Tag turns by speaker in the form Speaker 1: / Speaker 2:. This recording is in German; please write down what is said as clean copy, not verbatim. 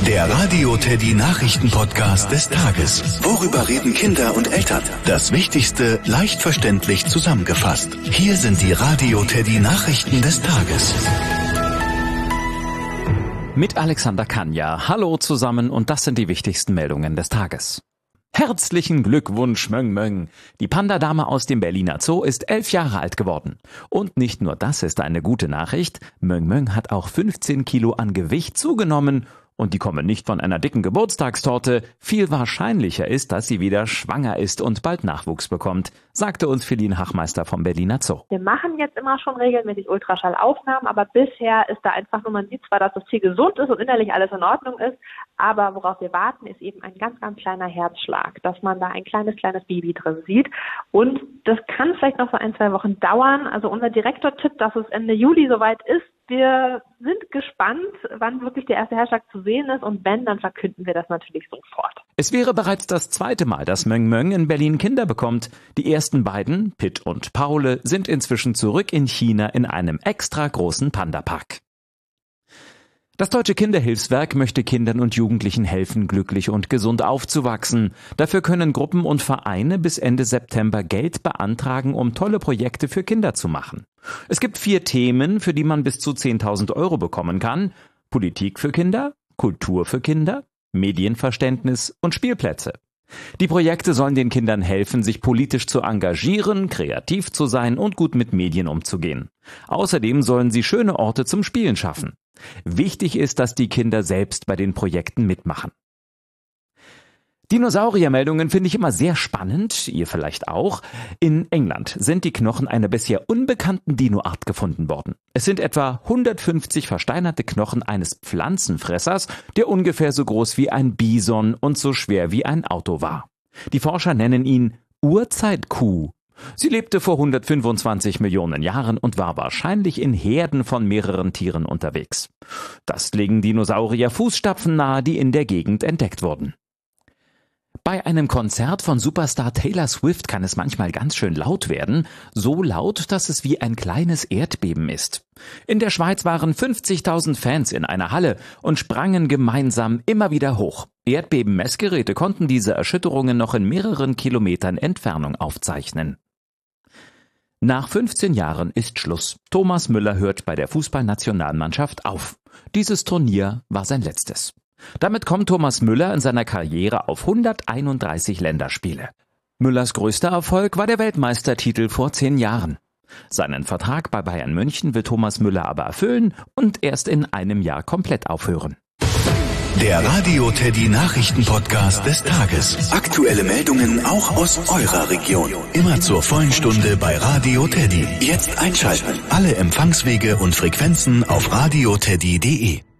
Speaker 1: Der Radio Teddy Nachrichten-Podcast des Tages. Worüber reden Kinder und Eltern? Das Wichtigste leicht verständlich zusammengefasst. Hier sind die Radio Teddy Nachrichten des Tages.
Speaker 2: Mit Alexander Kanja. Hallo zusammen und das sind die wichtigsten Meldungen des Tages. Herzlichen Glückwunsch, Möng Möng. Die Panda-Dame aus dem Berliner Zoo ist 11 Jahre alt geworden. Und nicht nur das ist eine gute Nachricht. Möng Möng hat auch 15 Kilo an Gewicht zugenommen. Und die kommen nicht von einer dicken Geburtstagstorte. Viel wahrscheinlicher ist, dass sie wieder schwanger ist und bald Nachwuchs bekommt, sagte uns Feline Hachmeister vom Berliner Zoo.
Speaker 3: Wir machen jetzt immer schon regelmäßig Ultraschallaufnahmen, aber bisher ist da einfach nur, man sieht zwar, dass das Tier gesund ist und innerlich alles in Ordnung ist, aber worauf wir warten, ist eben ein ganz, ganz kleiner Herzschlag, dass man da ein kleines Baby drin sieht. Und das kann vielleicht noch so 1-2 Wochen dauern. Also unser Direktor tippt, dass es Ende Juli soweit ist. Wir sind gespannt, wann wirklich der erste Herzschlag zu sehen ist und wenn, dann verkünden wir das natürlich sofort.
Speaker 2: Es wäre bereits das zweite Mal, dass Möng Möng in Berlin Kinder bekommt. Die ersten beiden, Pitt und Paule, sind inzwischen zurück in China in einem extra großen Panda-Park. Das Deutsche Kinderhilfswerk möchte Kindern und Jugendlichen helfen, glücklich und gesund aufzuwachsen. Dafür können Gruppen und Vereine bis Ende September Geld beantragen, um tolle Projekte für Kinder zu machen. Es gibt 4 Themen, für die man bis zu 10.000 € bekommen kann. Politik für Kinder, Kultur für Kinder, Medienverständnis und Spielplätze. Die Projekte sollen den Kindern helfen, sich politisch zu engagieren, kreativ zu sein und gut mit Medien umzugehen. Außerdem sollen sie schöne Orte zum Spielen schaffen. Wichtig ist, dass die Kinder selbst bei den Projekten mitmachen. Dinosauriermeldungen finde ich immer sehr spannend, ihr vielleicht auch. In England sind die Knochen einer bisher unbekannten Dinoart gefunden worden. Es sind etwa 150 versteinerte Knochen eines Pflanzenfressers, der ungefähr so groß wie ein Bison und so schwer wie ein Auto war. Die Forscher nennen ihn Urzeitkuh. Sie lebte vor 125 Millionen Jahren und war wahrscheinlich in Herden von mehreren Tieren unterwegs. Das legen Dinosaurier-Fußstapfen nahe, die in der Gegend entdeckt wurden. Bei einem Konzert von Superstar Taylor Swift kann es manchmal ganz schön laut werden, so laut, dass es wie ein kleines Erdbeben ist. In der Schweiz waren 50.000 Fans in einer Halle und sprangen gemeinsam immer wieder hoch. Erdbeben-Messgeräte konnten diese Erschütterungen noch in mehreren Kilometern Entfernung aufzeichnen. Nach 15 Jahren ist Schluss. Thomas Müller hört bei der Fußballnationalmannschaft auf. Dieses Turnier war sein letztes. Damit kommt Thomas Müller in seiner Karriere auf 131 Länderspiele. Müllers größter Erfolg war der Weltmeistertitel vor 10 Jahren. Seinen Vertrag bei Bayern München will Thomas Müller aber erfüllen und erst in einem Jahr komplett aufhören.
Speaker 1: Der Radio Teddy Nachrichten-Podcast des Tages. Aktuelle Meldungen auch aus eurer Region. Immer zur vollen Stunde bei Radio Teddy. Jetzt einschalten. Alle Empfangswege und Frequenzen auf radioteddy.de.